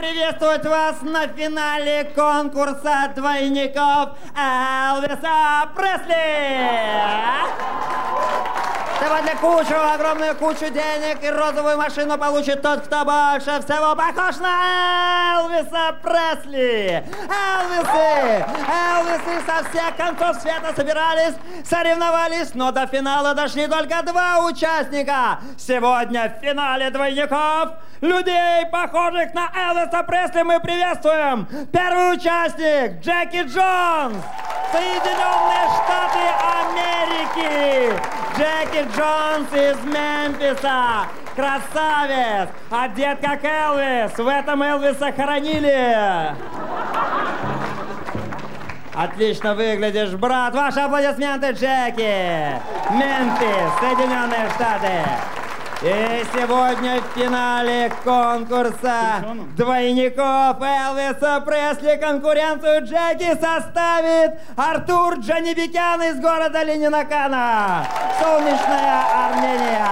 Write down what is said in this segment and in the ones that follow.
приветствовать вас на финале конкурса двойников Элвиса Пресли. Сегодня огромную кучу денег и розовую машину получит тот, кто больше всего похож на Элвиса Пресли. Элвисы со всех концов света собирались, соревновались, но до финала дошли только 2 участника. Сегодня в финале двойников людей, похожих на Элвиса Пресли, мы приветствуем. Первый участник — Джеки Джонс, Соединенные Штаты Америки. Джеки Джонс из Мемфиса. Красавец, одет как Элвис. В этом Элвиса хоронили. Отлично выглядишь, брат. Ваши аплодисменты, Джеки. Мемфис, Соединенные Штаты. И сегодня в финале конкурса двойников Элвиса Пресли конкуренцию Джеки составит Артур Джанибекян из города Ленинакана, солнечная Армения.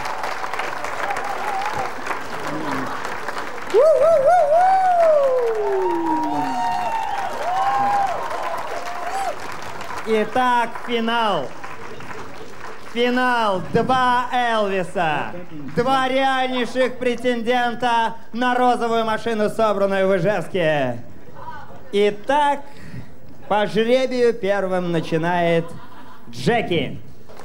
Итак, финал. Финал. 2 Элвиса. 2 реальнейших претендента на розовую машину, собранную в Ижевске. Итак, по жребию первым начинает Джеки.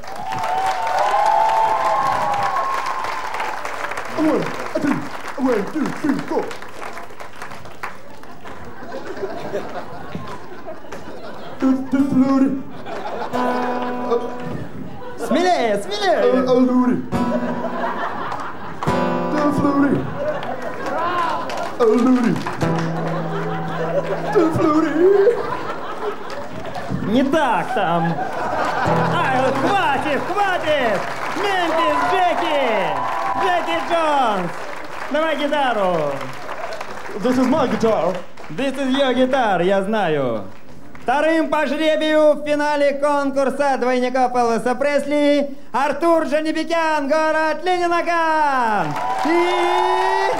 Смелее, смелее! Не так там. Ай, хватит, хватит! Мемфис, Джеки Джонс! Давай гитару. This is my guitar. This is your guitar, я знаю. Вторым по жребию в финале конкурса двойников Элвиса Пресли Артур Джанибекян, город Ленинакан. И...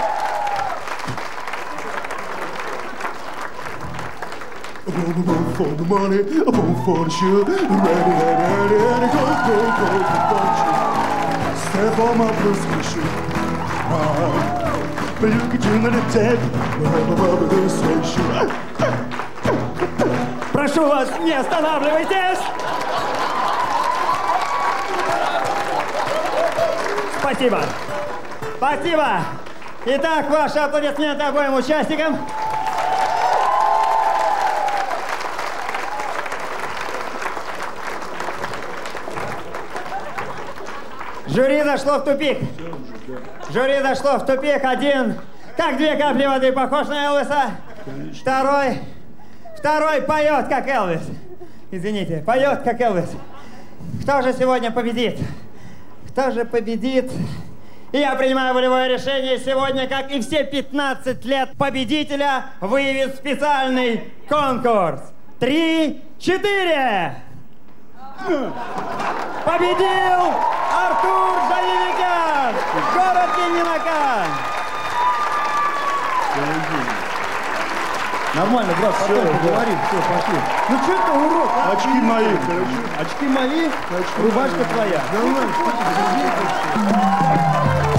For the money, for the sugar, ready, go, step on my prescription. But you can dream of the dead, over the station. Прошу вас, не останавливайтесь! Спасибо! Спасибо! Итак, ваши аплодисменты обоим участникам. Жюри зашло в тупик. Жюри зашло в тупик. Один, как 2 капли воды, похож на Элвиса. Второй поет, как Элвис. Извините, поет, как Элвис. Кто же сегодня победит? Кто же победит? И я принимаю волевое решение. Сегодня, как и все 15 лет, победителя выявит специальный конкурс. 3, 4! Победил Артур Джанибекян, город Ленинакан. Нормально, брат, потом поговорим, все, пошли. Ну что это урок, а? Очки мои. Очки мои, рубашка твоя. Нормально.